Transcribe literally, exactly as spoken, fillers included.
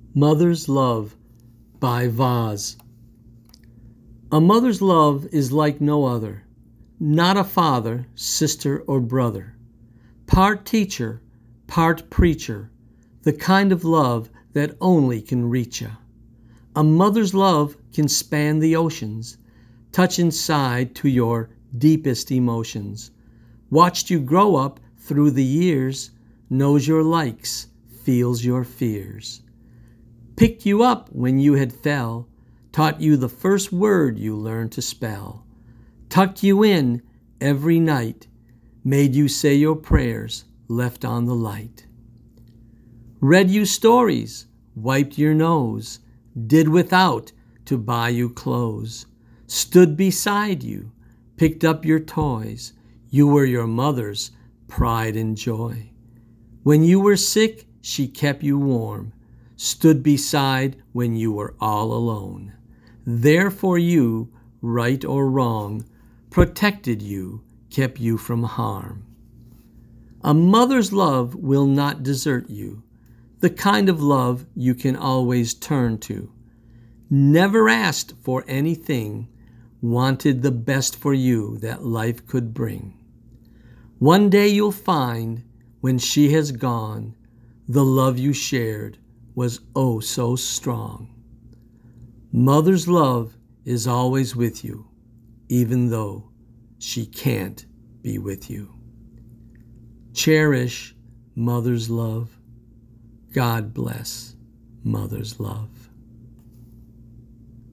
Mother's Love by Vaz. A mother's love is like no other, not a father, sister, or brother. Part teacher, part preacher, the kind of love that only can reach ya. A mother's love can span the oceans, touch inside to your deepest emotions. Watched you grow up through the years, knows your likes, feels your fears. Picked you up when you had fell, taught you the first word you learned to spell, tucked you in every night, made you say your prayers left on the light. Read you stories, wiped your nose, did without to buy you clothes, stood beside you, picked up your toys. You were your mother's pride and joy. When you were sick, she kept you warm, stood beside when you were all alone. There for you, right or wrong, protected you, kept you from harm. A mother's love will not desert you, the kind of love you can always turn to. Never asked for anything, wanted the best for you that life could bring. One day you'll find, when she has gone, the love you shared was oh so strong. Mother's love is always with you, even though she can't be with you. Cherish mother's love. God bless mother's love.